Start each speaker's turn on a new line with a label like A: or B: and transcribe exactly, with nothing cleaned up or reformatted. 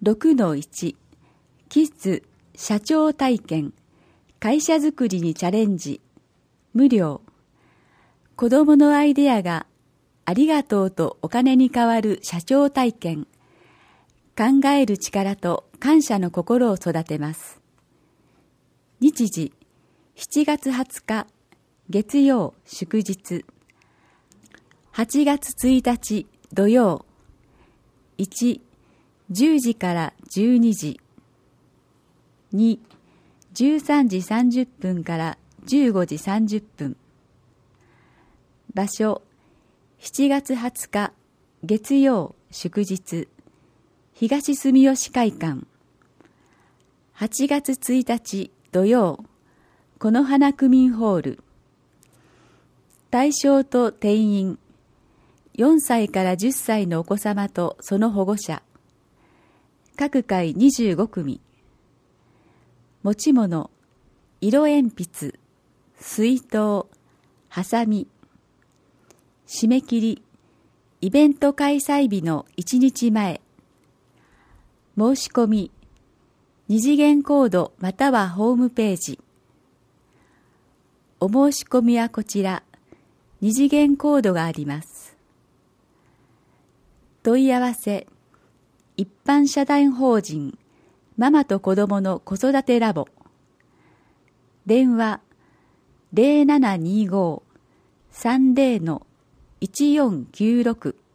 A: ろくのいち キッズ社長体験会社づくりにチャレンジ無料。子どものアイデアがありがとうとお金に変わる社長体験。考える力と感謝の心を育てます。日時しちがつはつか月曜祝日、はちがつついたち土曜、いち、じゅうじからじゅうにじ、に、じゅうさんじさんじゅっぷんからじゅうごじさんじゅっぷん。場所、しちがつはつか月曜祝日、東住吉会館。はちがつついたち土曜、この花区民ホール。対象と定員、よんさいからじゅっさいのお子様とその保護者。各回にじゅうごくみ。持ち物、色鉛筆、水筒、ハサミ。締め切り、イベント開催日のいちにちまえ。申し込み、二次元コードまたはホームページ。お申し込みはこちら、二次元コードがあります。問い合わせ、一般社団法人ママと子供の子育てラボ。電話 ゼロななにーごーさんゼロのいちよんきゅうろく